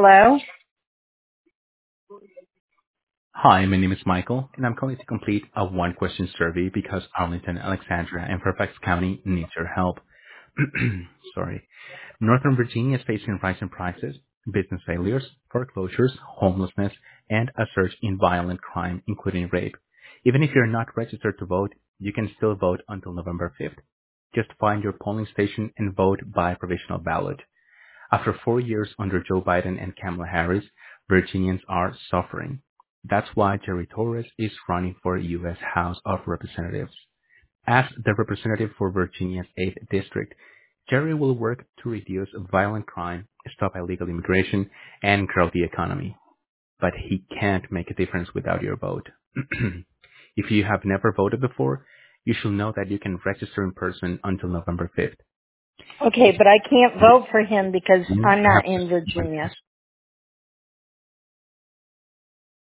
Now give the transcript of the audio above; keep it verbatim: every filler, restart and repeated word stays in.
Hello? Hi, my name is Michael, and I'm calling to complete a one-question survey because Arlington, Alexandria, and Fairfax County needs your help. Sorry. Northern Virginia is facing rising prices, business failures, foreclosures, homelessness, and a surge in violent crime, including rape. Even if you're not registered to vote, you can still vote until November fifth. Just find your polling station and vote by provisional ballot. After four years under Joe Biden and Kamala Harris, Virginians are suffering. That's why Jerry Torres is running for U S House of Representatives. As the representative for Virginia's eighth District, Jerry will work to reduce violent crime, stop illegal immigration, and grow the economy. But he can't make a difference without your vote. If you have never voted before, you should know that you can register in person until November fifth. Okay, but I can't vote for him because You I'm have not to in Virginia.